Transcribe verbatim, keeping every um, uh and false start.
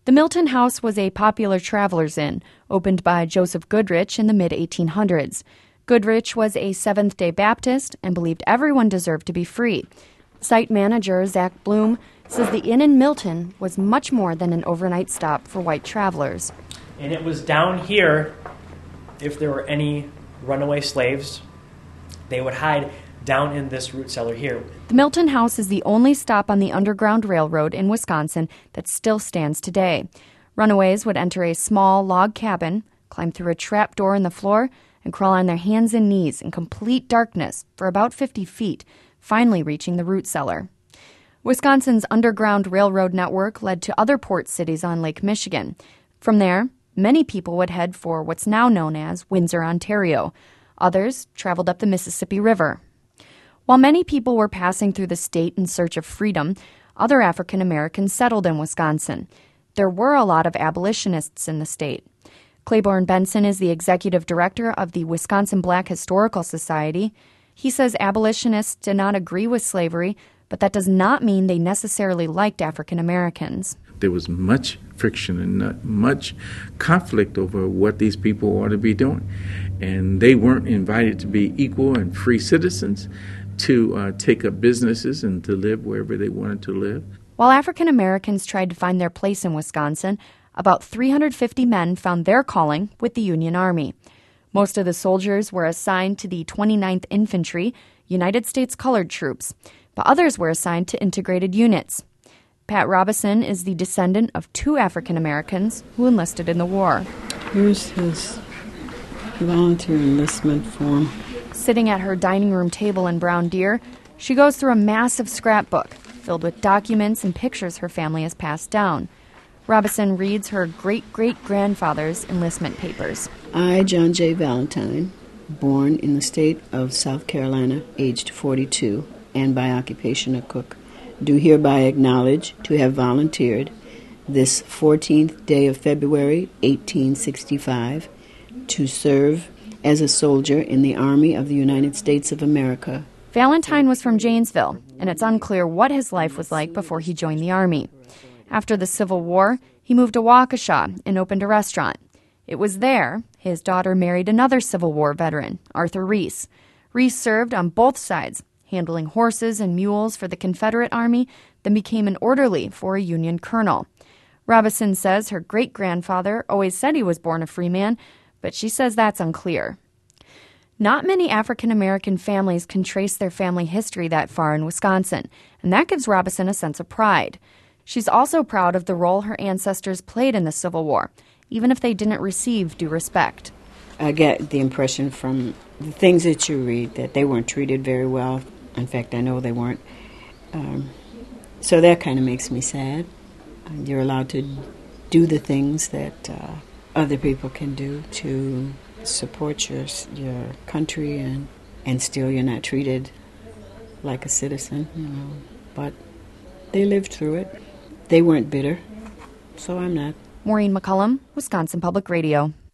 The Milton House was a popular traveler's inn, opened by Joseph Goodrich in the mid eighteen hundreds. Goodrich was a Seventh-day Baptist and believed everyone deserved to be free. Site manager Zach Bloom says the inn in Milton was much more than an overnight stop for white travelers. And it was down here, if there were any runaway slaves, they would hide down in this root cellar here. The Milton House is the only stop on the Underground Railroad in Wisconsin that still stands today. Runaways would enter a small log cabin, climb through a trap door in the floor, and crawl on their hands and knees in complete darkness for about fifty feet, finally reaching the root cellar. Wisconsin's Underground Railroad network led to other port cities on Lake Michigan. From there, many people would head for what's now known as Windsor, Ontario. Others traveled up the Mississippi River. While many people were passing through the state in search of freedom, other African Americans settled in Wisconsin. There were a lot of abolitionists in the state. Claiborne Benson is the executive director of the Wisconsin Black Historical Society. He says abolitionists did not agree with slavery, but that does not mean they necessarily liked African Americans. There was much friction and not much conflict over what these people ought to be doing. And they weren't invited to be equal and free citizens, to uh, take up businesses and to live wherever they wanted to live. While African Americans tried to find their place in Wisconsin, about three hundred fifty men found their calling with the Union Army. Most of the soldiers were assigned to the twenty-ninth Infantry, United States Colored Troops, but others were assigned to integrated units. Pat Robison is the descendant of two African Americans who enlisted in the war. Here's his volunteer enlistment form. Sitting at her dining room table in Brown Deer, she goes through a massive scrapbook filled with documents and pictures her family has passed down. Robison reads her great-great-grandfather's enlistment papers. I, John J. Valentine, born in the state of South Carolina, aged forty-two, and by occupation a cook, do hereby acknowledge to have volunteered this fourteenth day of February, eighteen sixty-five, to serve as a soldier in the Army of the United States of America. Valentine was from Janesville, and it's unclear what his life was like before he joined the Army. After the Civil War, he moved to Waukesha and opened a restaurant. It was there his daughter married another Civil War veteran, Arthur Reese. Reese served on both sides, handling horses and mules for the Confederate Army, then became an orderly for a Union colonel. Robison says her great-grandfather always said he was born a free man, but she says that's unclear. Not many African American families can trace their family history that far in Wisconsin, and that gives Robison a sense of pride. She's also proud of the role her ancestors played in the Civil War, even if they didn't receive due respect. I get the impression from the things that you read that they weren't treated very well. In fact, I know they weren't. Um, so that kind of makes me sad. You're allowed to do the things that uh, other people can do to support your your country, and and still you're not treated like a citizen, you know. But they lived through it. They weren't bitter, so I'm not. Maureen McCullum, Wisconsin Public Radio.